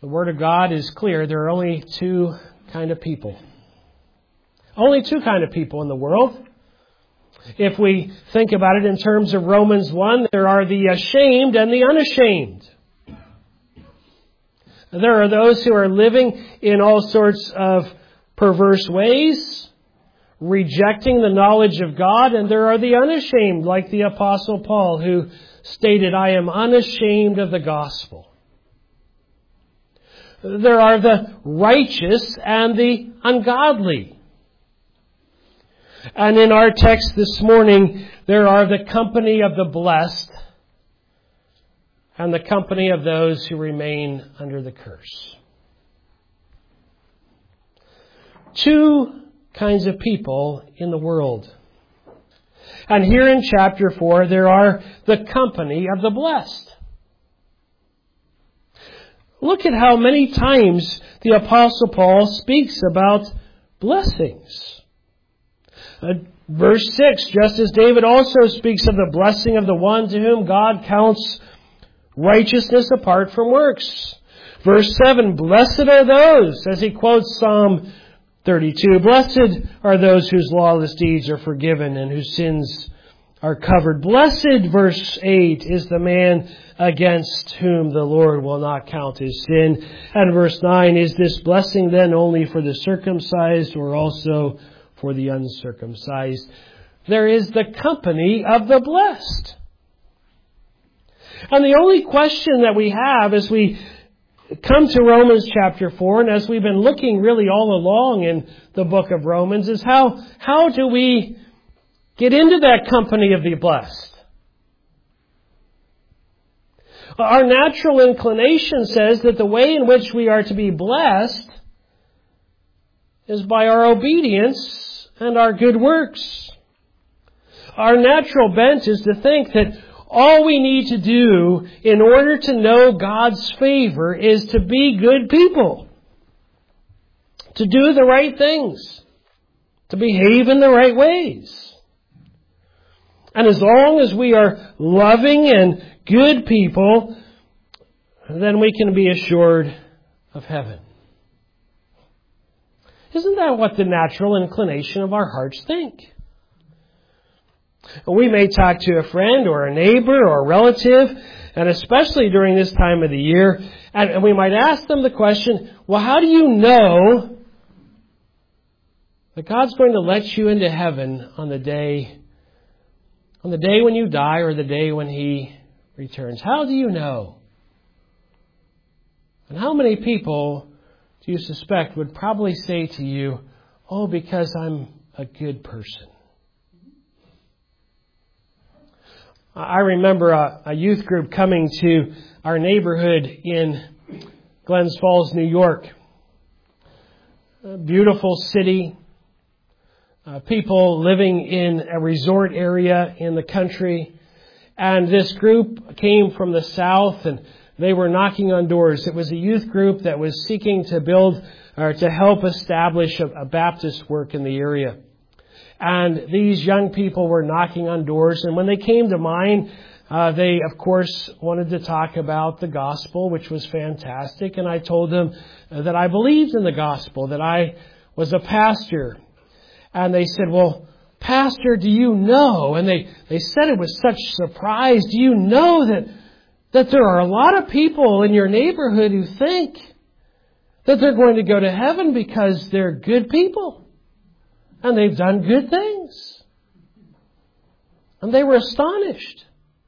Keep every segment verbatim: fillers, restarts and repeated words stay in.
The Word of God is clear. There are only two kind of people. Only two kind of people in the world. If we think about it in terms of Romans one, there are the ashamed and the unashamed. There are those who are living in all sorts of perverse ways, rejecting the knowledge of God, and there are the unashamed, like the Apostle Paul, who stated, I am unashamed of the gospel. There are the righteous and the ungodly. And in our text this morning, there are the company of the blessed and the company of those who remain under the curse. Two kinds of people in the world. And here in chapter four, there are the company of the blessed. Look at how many times the Apostle Paul speaks about blessings. Uh, verse six, just as David also speaks of the blessing of the one to whom God counts righteousness apart from works. Verse seven, blessed are those, as he quotes Psalm thirty-two, blessed are those whose lawless deeds are forgiven and whose sins are covered. Blessed, verse eight, is the man against whom the Lord will not count his sin. And verse nine, is this blessing then only for the circumcised or also for the uncircumcised? There is the company of the blessed. And the only question that we have as we come to Romans chapter four, and as we've been looking really all along in the book of Romans, is how, how do we get into that company of the blessed? Our natural inclination says that the way in which we are to be blessed is by our obedience and our good works. Our natural bent is to think that all we need to do in order to know God's favor is to be good people, to do the right things, to behave in the right ways. And as long as we are loving and good people, then we can be assured of heaven. Isn't that what the natural inclination of our hearts think? We may talk to a friend or a neighbor or a relative, and especially during this time of the year, and we might ask them the question, well, how do you know that God's going to let you into heaven on the day, on the day when you die or the day when He returns? How do you know? And how many people do you suspect would probably say to you, oh, because I'm a good person? I remember a, a youth group coming to our neighborhood in Glens Falls, New York. A beautiful city. Uh, people living in a resort area in the country. And this group came from the south and they were knocking on doors. It was a youth group that was seeking to build or to help establish a, a Baptist work in the area. And these young people were knocking on doors. And when they came to mine, uh, they, of course, wanted to talk about the gospel, which was fantastic. And I told them that I believed in the gospel, that I was a pastor. And they said, well, Pastor, do you know? And they, they said it with such surprise. Do you know that, that there are a lot of people in your neighborhood who think that they're going to go to heaven because they're good people? And they've done good things. And they were astonished.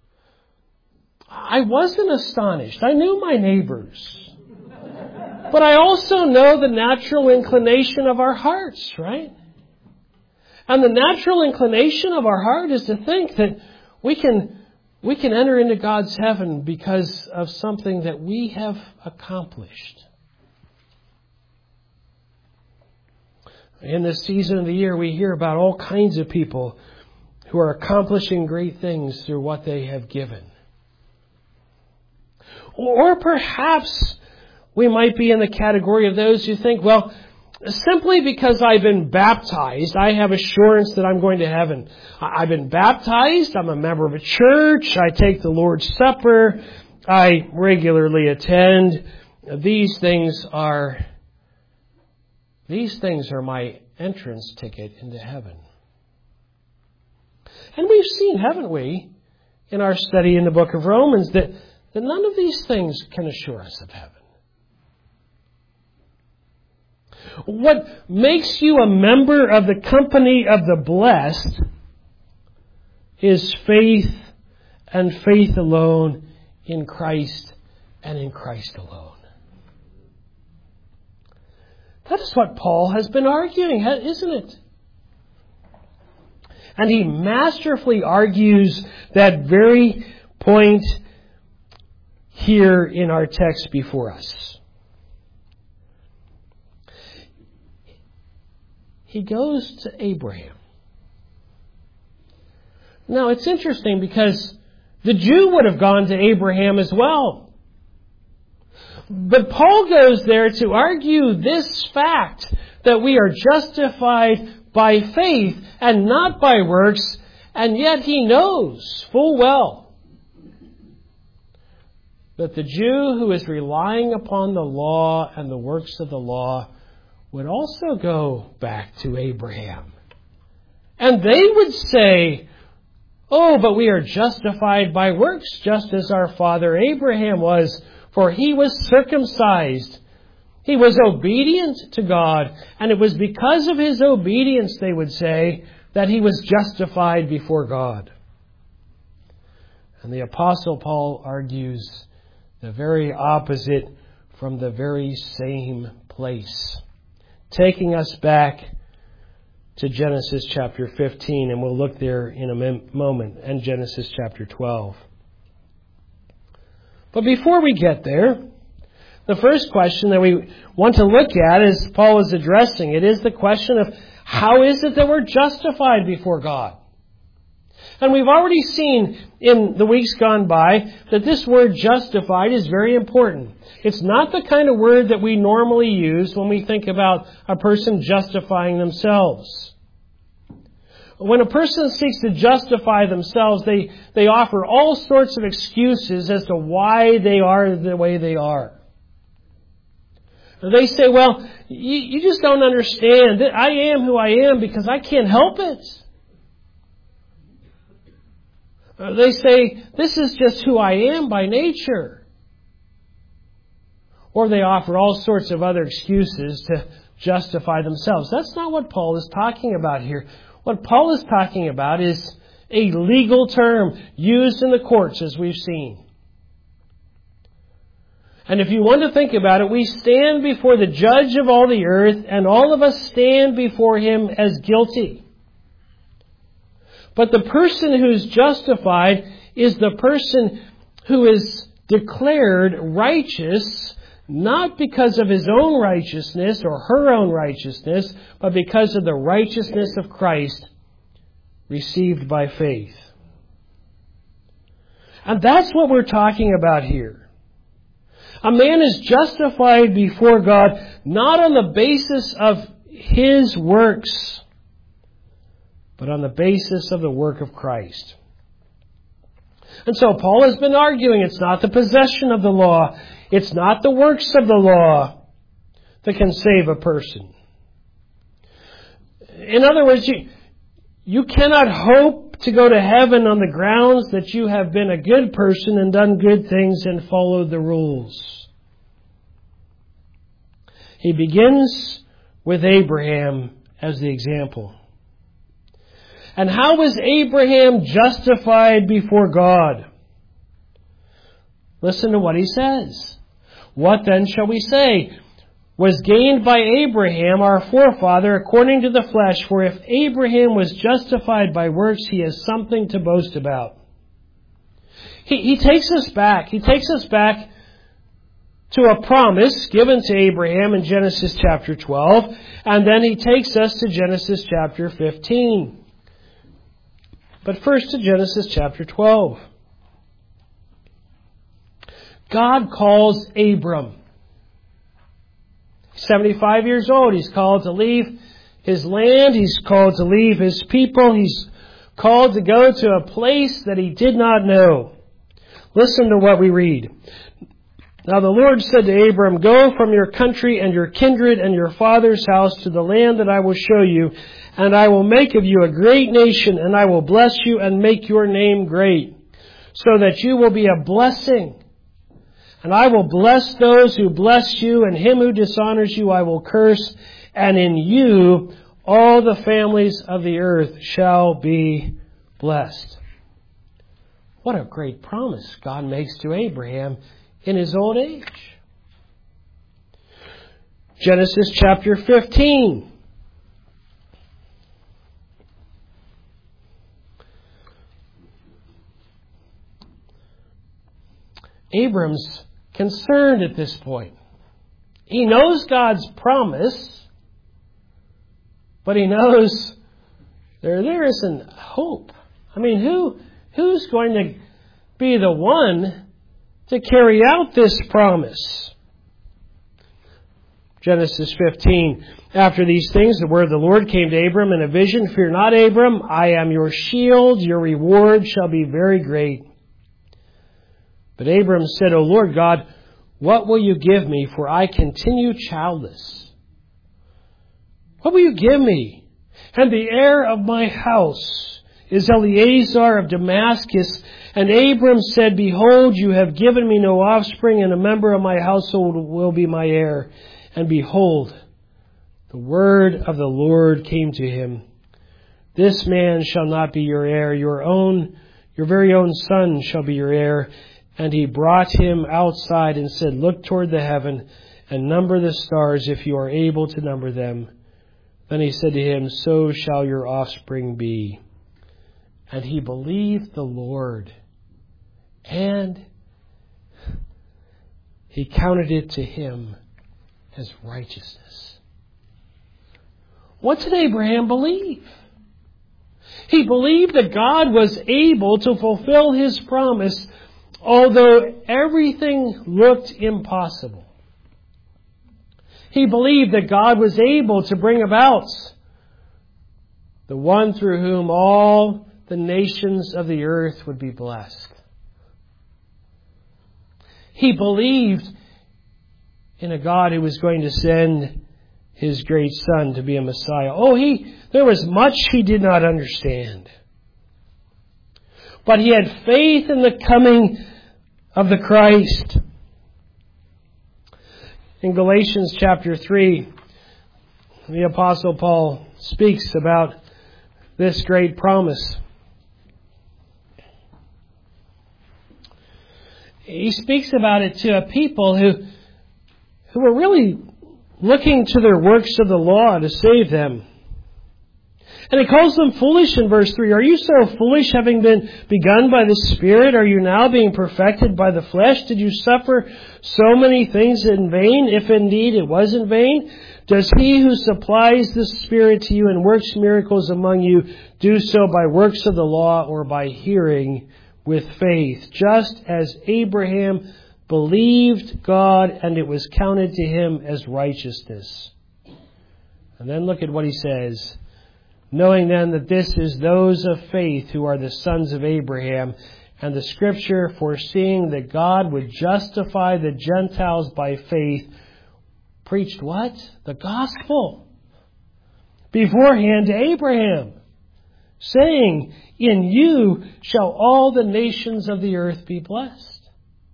I wasn't astonished. I knew my neighbors. But I also know the natural inclination of our hearts, right? And the natural inclination of our heart is to think that we can, we can enter into God's heaven because of something that we have accomplished. In this season of the year, we hear about all kinds of people who are accomplishing great things through what they have given. Or perhaps we might be in the category of those who think, well, simply because I've been baptized, I have assurance that I'm going to heaven. I've been baptized, I'm a member of a church, I take the Lord's Supper, I regularly attend these things are these things are my entrance ticket into heaven. And we've seen, haven't we, in our study in the book of Romans, that, that none of these things can assure us of heaven. What makes you a member of the company of the blessed is faith and faith alone in Christ and in Christ alone. That is what Paul has been arguing, isn't it? And he masterfully argues that very point here in our text before us. He goes to Abraham. Now, it's interesting because the Jew would have gone to Abraham as well. But Paul goes there to argue this fact that we are justified by faith and not by works, and yet he knows full well that the Jew who is relying upon the law and the works of the law would also go back to Abraham. And they would say, oh, but we are justified by works, just as our father Abraham was, for he was circumcised. He was obedient to God, and it was because of his obedience, they would say, that he was justified before God. And the Apostle Paul argues the very opposite from the very same place, taking us back to Genesis chapter fifteen, and we'll look there in a moment, and Genesis chapter twelve. But before we get there, the first question that we want to look at, as Paul is addressing it, is the question of how is it that we're justified before God? And we've already seen in the weeks gone by that this word justified is very important. It's not the kind of word that we normally use when we think about a person justifying themselves. When a person seeks to justify themselves, they, they offer all sorts of excuses as to why they are the way they are. They say, well, you, you just don't understand. I am who I am because I can't help it. They say, this is just who I am by nature. Or they offer all sorts of other excuses to justify themselves. That's not what Paul is talking about here. What Paul is talking about is a legal term used in the courts, as we've seen. And if you want to think about it, we stand before the judge of all the earth, and all of us stand before him as guilty. But the person who's justified is the person who is declared righteous, not because of his own righteousness or her own righteousness, but because of the righteousness of Christ received by faith. And that's what we're talking about here. A man is justified before God not on the basis of his works, but on the basis of the work of Christ. And so Paul has been arguing it's not the possession of the law, it's not the works of the law that can save a person. In other words, you, you cannot hope to go to heaven on the grounds that you have been a good person and done good things and followed the rules. He begins with Abraham as the example. And how was Abraham justified before God? Listen to what he says. What then shall we say was gained by Abraham, our forefather, according to the flesh? For if Abraham was justified by works, he has something to boast about. He, he takes us back. He takes us back to a promise given to Abraham in Genesis chapter twelve. And then he takes us to Genesis chapter fifteen. But first to Genesis chapter twelve. God calls Abram. seventy-five years old. He's called to leave his land. He's called to leave his people. He's called to go to a place that he did not know. Listen to what we read. Now the Lord said to Abram, "Go from your country and your kindred and your father's house to the land that I will show you, and I will make of you a great nation, and I will bless you and make your name great, so that you will be a blessing. And I will bless those who bless you, and him who dishonors you I will curse, and in you all the families of the earth shall be blessed." What a great promise God makes to Abraham in his old age. Genesis chapter fifteen. Abram's concerned at this point. He knows God's promise, but he knows there, there isn't hope. I mean, who who's going to be the one to carry out this promise? Genesis fifteen. After these things, the word of the Lord came to Abram in a vision. "Fear not, Abram, I am your shield. Your reward shall be very great." But Abram said, "O Lord God, what will you give me, for I continue childless? What will you give me? And the heir of my house is Eleazar of Damascus." And Abram said, "Behold, you have given me no offspring, and a member of my household will be my heir." And behold, the word of the Lord came to him. "This man shall not be your heir. Your own, your very own son shall be your heir." And he brought him outside and said, "Look toward the heaven and number the stars, if you are able to number them." Then he said to him, "So shall your offspring be." And he believed the Lord, and he counted it to him as righteousness. What did Abraham believe? He believed that God was able to fulfill his promise, although everything looked impossible. He believed that God was able to bring about the one through whom all the nations of the earth would be blessed. He believed in a God who was going to send his great son to be a Messiah. Oh, he there was much he did not understand. But he had faith in the coming of the Christ. In Galatians chapter three, the Apostle Paul speaks about this great promise. He speaks about it to a people who, who were really looking to their works of the law to save them. And he calls them foolish in verse three. "Are you so foolish, having been begun by the Spirit? Are you now being perfected by the flesh? Did you suffer so many things in vain, if indeed it was in vain? Does he who supplies the Spirit to you and works miracles among you do so by works of the law or by hearing with faith? Just as Abraham believed God, and it was counted to him as righteousness." And then look at what he says. "Knowing then that this is those of faith who are the sons of Abraham, and the Scripture, foreseeing that God would justify the Gentiles by faith, preached" what? The gospel beforehand to Abraham, saying, "In you shall all the nations of the earth be blessed."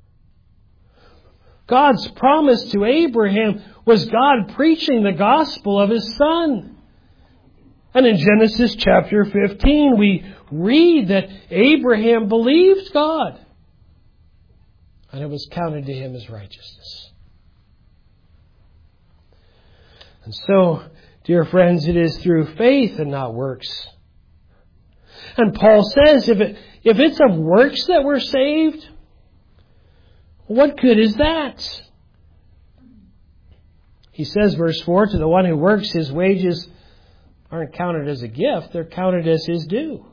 God's promise to Abraham was God preaching the gospel of his son. And in Genesis chapter fifteen, we read that Abraham believed God, and it was counted to him as righteousness. And so, dear friends, it is through faith and not works. And Paul says, if it, if it's of works that we're saved, what good is that? He says, verse four, "To the one who works, his wages aren't counted as a gift, they're counted as his due."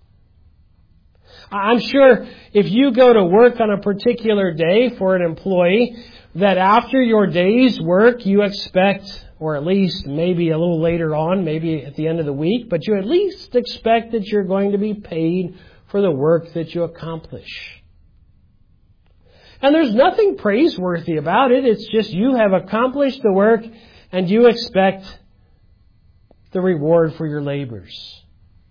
I'm sure if you go to work on a particular day for an employee, that after your day's work you expect, or at least maybe a little later on, maybe at the end of the week, but you at least expect that you're going to be paid for the work that you accomplish. And there's nothing praiseworthy about it. It's just you have accomplished the work and you expect the reward for your labors.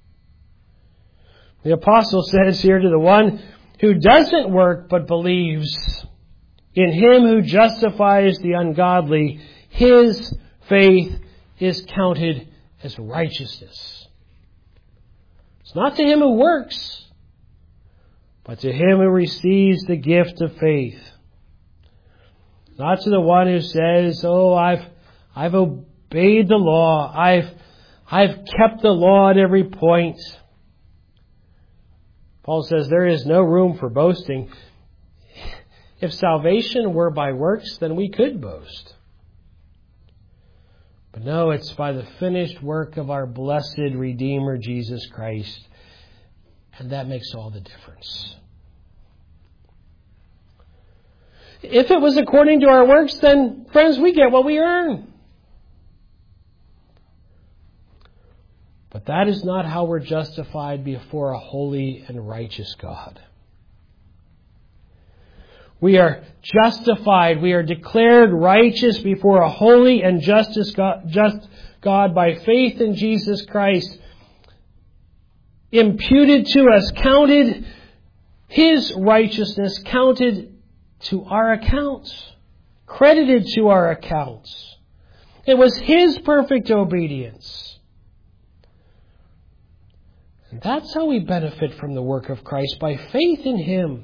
The apostle says here, to the one who doesn't work but believes in Him who justifies the ungodly, his faith is counted as righteousness. It's not to him who works, but to him who receives the gift of faith. Not to the one who says, oh, I've I've obeyed the law. I've I've kept the law at every point. Paul says there is no room for boasting. If salvation were by works, then we could boast. But no, it's by the finished work of our blessed Redeemer, Jesus Christ. And that makes all the difference. If it was according to our works, then, friends, we get what we earn. But that is not how we're justified before a holy and righteous God. We are justified, we are declared righteous before a holy and justice God, just God by faith in Jesus Christ. Imputed to us, counted, His righteousness counted to our accounts, credited to our accounts. It was His perfect obedience. And that's how we benefit from the work of Christ, by faith in Him.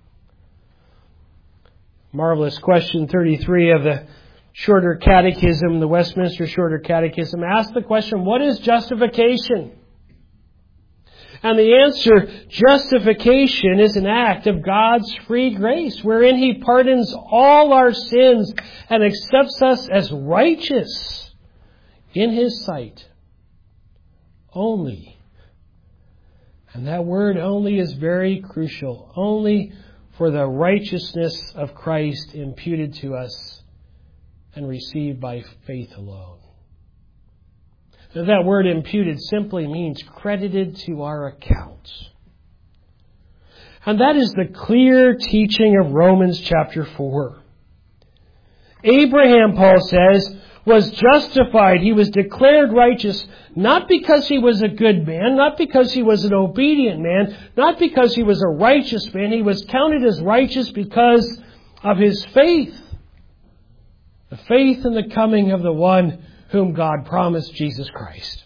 Marvelous question thirty-three of the Shorter Catechism, the Westminster Shorter Catechism, asks the question, what is justification? And the answer, justification is an act of God's free grace, wherein He pardons all our sins and accepts us as righteous in His sight. Only. And that word only is very crucial. Only for the righteousness of Christ imputed to us and received by faith alone. Now, that word imputed simply means credited to our accounts. And that is the clear teaching of Romans chapter four. Abraham, Paul says, was justified. He was declared righteous, not because he was a good man, not because he was an obedient man, not because he was a righteous man. He was counted as righteous because of his faith. The faith in the coming of the one whom God promised, Jesus Christ.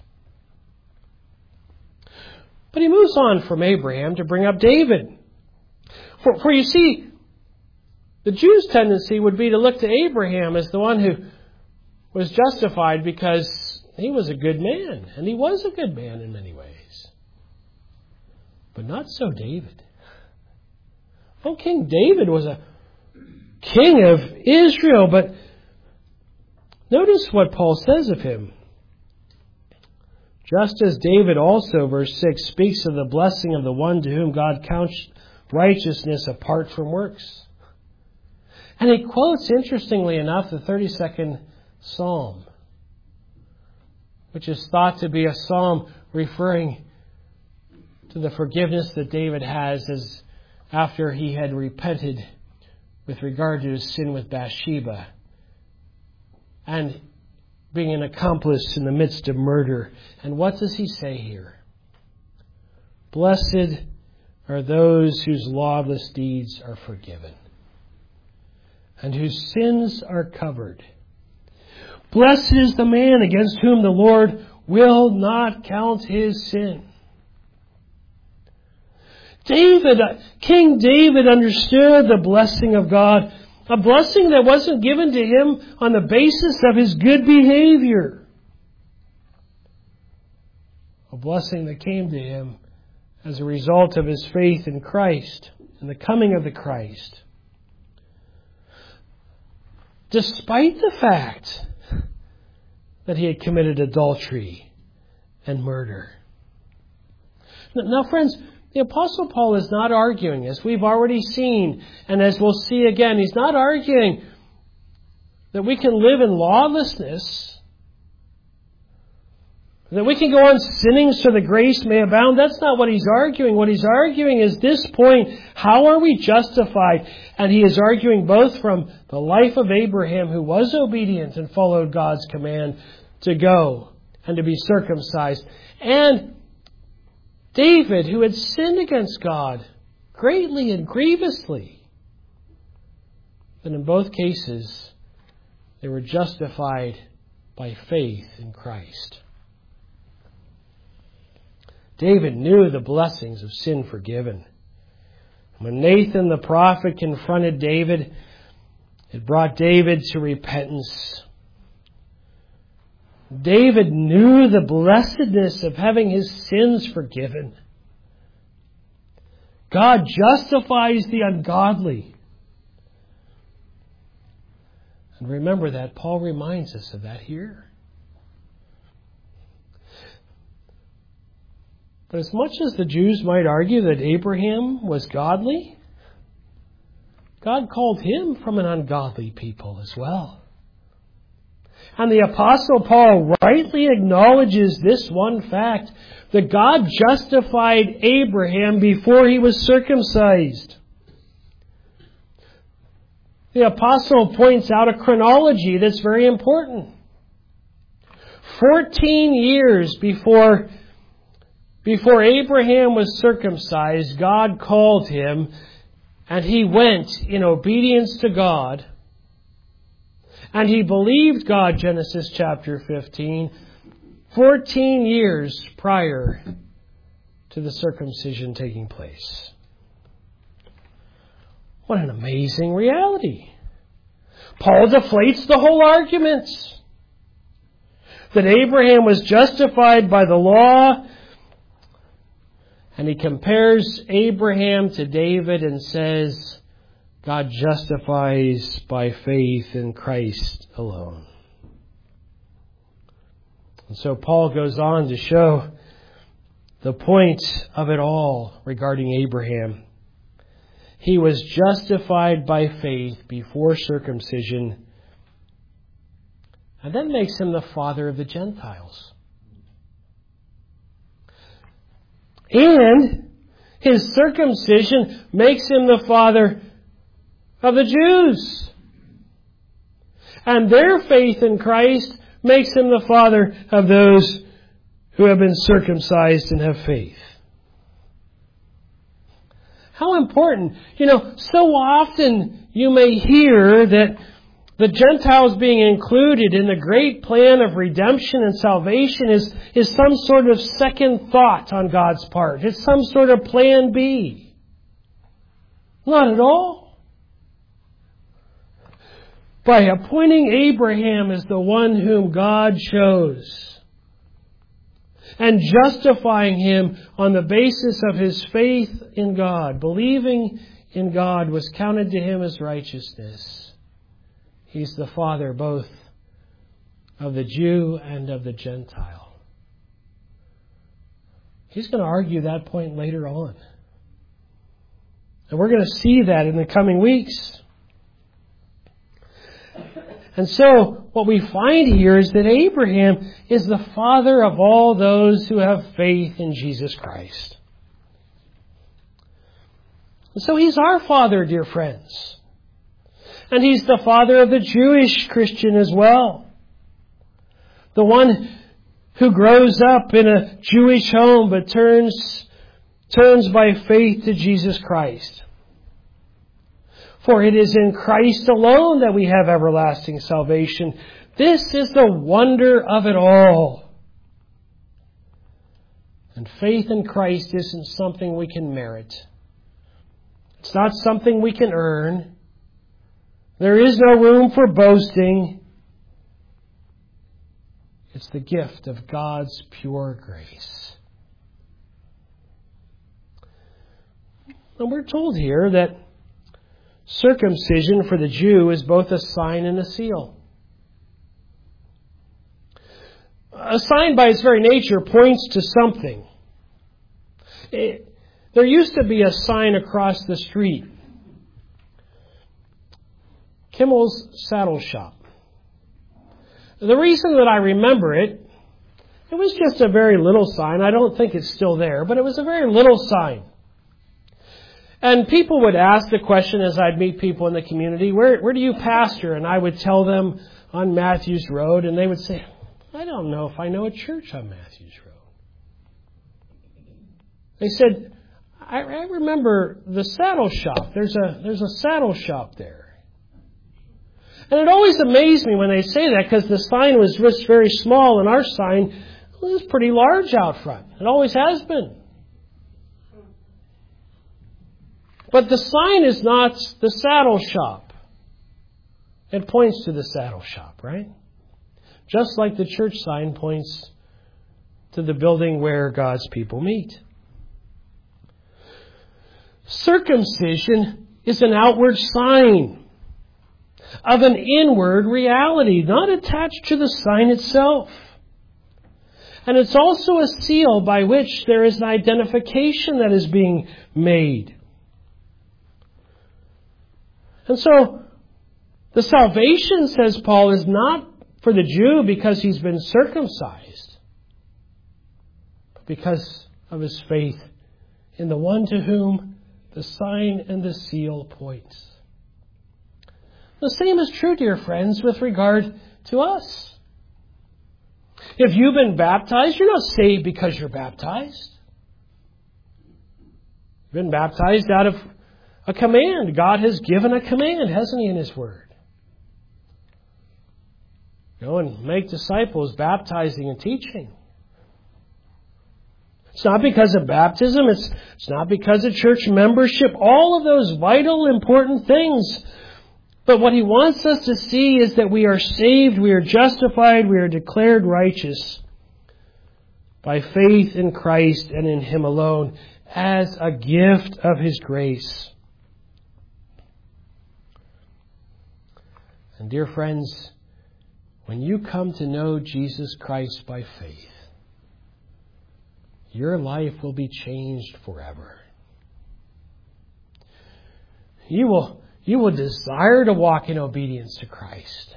But he moves on from Abraham to bring up David. For, for you see, the Jews' tendency would be to look to Abraham as the one who was justified because he was a good man. And he was a good man in many ways. But not so David. Oh, King David was a king of Israel, but notice what Paul says of him. Just as David also, verse six, speaks of the blessing of the one to whom God counts righteousness apart from works. And he quotes, interestingly enough, the thirty-second Psalm, which is thought to be a psalm referring to the forgiveness that David has as after he had repented with regard to his sin with Bathsheba and being an accomplice in the midst of murder. And what does he say here? Blessed are those whose lawless deeds are forgiven and whose sins are covered. Blessed is the man against whom the Lord will not count his sin. David, King David understood the blessing of God, a blessing that wasn't given to him on the basis of his good behavior. A blessing that came to him as a result of his faith in Christ and the coming of the Christ. Despite the fact that he had committed adultery and murder. Now, friends, the Apostle Paul is not arguing, as we've already seen, and as we'll see again, he's not arguing that we can live in lawlessness. That we can go on sinning so the grace may abound. That's not what he's arguing. What he's arguing is this point, how are we justified? And he is arguing both from the life of Abraham, who was obedient and followed God's command to go and to be circumcised, and David, who had sinned against God greatly and grievously. But in both cases, they were justified by faith in Christ. David knew the blessings of sin forgiven. When Nathan the prophet confronted David, it brought David to repentance. David knew the blessedness of having his sins forgiven. God justifies the ungodly. And remember that. Paul reminds us of that here. But as much as the Jews might argue that Abraham was godly, God called him from an ungodly people as well. And the Apostle Paul rightly acknowledges this one fact, that God justified Abraham before he was circumcised. The Apostle points out a chronology that's very important. Fourteen years before Before Abraham was circumcised, God called him, and he went in obedience to God. And he believed God, Genesis chapter fifteen, fourteen years prior to the circumcision taking place. What an amazing reality. Paul deflates the whole argument that Abraham was justified by the law. And he compares Abraham to David and says, God justifies by faith in Christ alone. And so Paul goes on to show the point of it all regarding Abraham. He was justified by faith before circumcision, and that makes him the father of the Gentiles. And his circumcision makes him the father of the Jews. And their faith in Christ makes him the father of those who have been circumcised and have faith. How important. You know, so often you may hear that the Gentiles being included in the great plan of redemption and salvation is, is some sort of second thought on God's part. It's some sort of plan B. Not at all. By appointing Abraham as the one whom God chose and justifying him on the basis of his faith in God, believing in God was counted to him as righteousness. He's the father both of the Jew and of the Gentile. He's going to argue that point later on. And we're going to see that in the coming weeks. And so, what we find here is that Abraham is the father of all those who have faith in Jesus Christ. And so he's our father, dear friends. And he's the father of the Jewish Christian as well. The one who grows up in a Jewish home but turns, turns by faith to Jesus Christ. For it is in Christ alone that we have everlasting salvation. This is the wonder of it all. And faith in Christ isn't something we can merit. It's not something we can earn. There is no room for boasting. It's the gift of God's pure grace. And we're told here that circumcision for the Jew is both a sign and a seal. A sign by its very nature points to something. It, there used to be a sign across the street. Kimmel's Saddle Shop. The reason that I remember it It was just a very little sign. I don't think it's still there, but it was a very little sign. And people would ask the question as I'd meet people in the community, where, where do you pastor? And I would tell them on Matthews Road, and they would say, I don't know if I know a church on Matthews Road. They said, I, I remember the saddle shop. There's a, there's a saddle shop there. And it always amazed me when they say that, because the sign was just very small and our sign was pretty large out front. It always has been. But the sign is not the saddle shop. It points to the saddle shop, right? Just like the church sign points to the building where God's people meet. Circumcision is an outward sign of an inward reality, not attached to the sign itself. And it's also a seal by which there is an identification that is being made. And so, the salvation, says Paul, is not for the Jew because he's been circumcised, but because of his faith in the one to whom the sign and the seal points. The same is true, dear friends, with regard to us. If you've been baptized, you're not saved because you're baptized. You've been baptized out of a command. God has given a command, hasn't He, in His Word? Go and make disciples, baptizing and teaching. It's not because of baptism. It's, it's not because of church membership. All of those vital, important things. But what He wants us to see is that we are saved, we are justified, we are declared righteous by faith in Christ and in Him alone as a gift of His grace. And dear friends, when you come to know Jesus Christ by faith, your life will be changed forever. You will, you will desire to walk in obedience to Christ.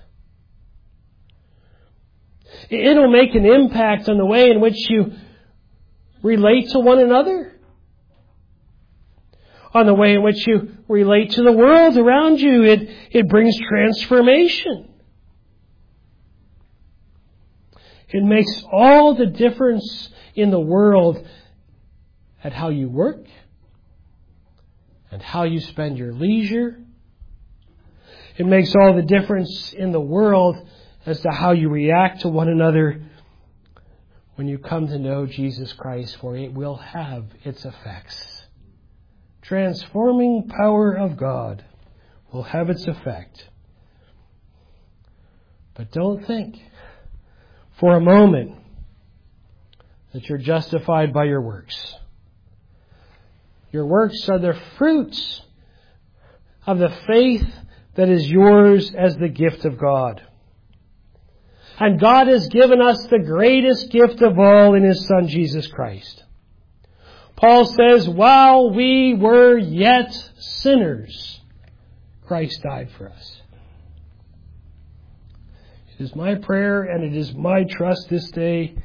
It'll make an impact on the way in which you relate to one another, on the way in which you relate to the world around you. It, it brings transformation. It makes all the difference in the world at how you work and how you spend your leisure. It makes all the difference in the world as to how you react to one another when you come to know Jesus Christ, for it will have its effects. Transforming power of God will have its effect. But don't think for a moment that you're justified by your works. Your works are the fruits of the faith that is yours as the gift of God. And God has given us the greatest gift of all in His Son, Jesus Christ. Paul says, while we were yet sinners, Christ died for us. It is my prayer and it is my trust this day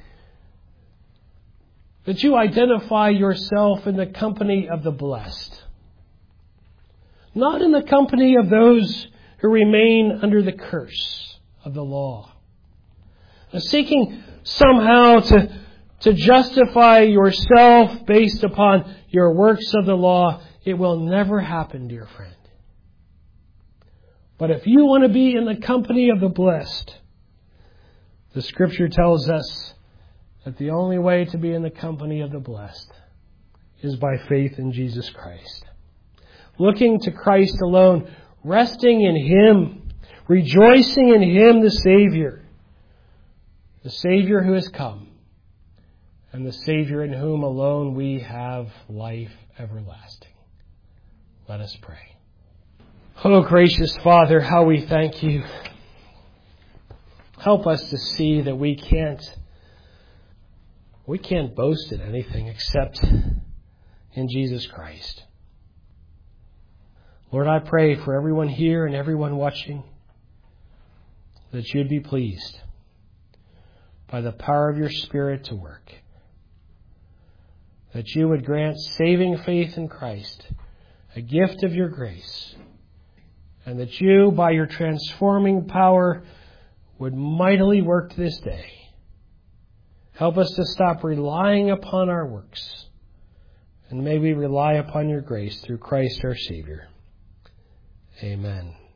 that you identify yourself in the company of the blessed, not in the company of those who remain under the curse of the law. Now, seeking somehow to To justify yourself based upon your works of the law, it will never happen, dear friend. But if you want to be in the company of the blessed, the Scripture tells us that the only way to be in the company of the blessed is by faith in Jesus Christ. Looking to Christ alone, resting in Him, rejoicing in Him, the Savior, the Savior who has come, and the Savior in whom alone we have life everlasting. Let us pray. Oh, gracious Father, how we thank You. Help us to see that we can't, we can't boast in anything except in Jesus Christ. Lord, I pray for everyone here and everyone watching that You'd be pleased by the power of your Spirit to work. That you would grant saving faith in Christ, a gift of your grace, and that you, by your transforming power, would mightily work this day. Help us to stop relying upon our works, and may we rely upon your grace through Christ our Savior. Amen.